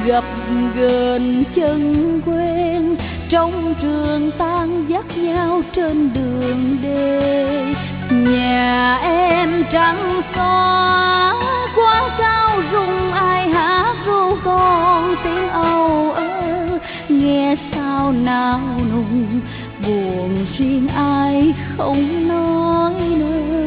gặp gờn chân quen, trong trường tan dắt nhau trên đường đê. Nhà em trắng xóa, quán cao rung ai hát ru con tiếng âu ơ, nghe sao nao nùng buồn riêng ai không nói nên.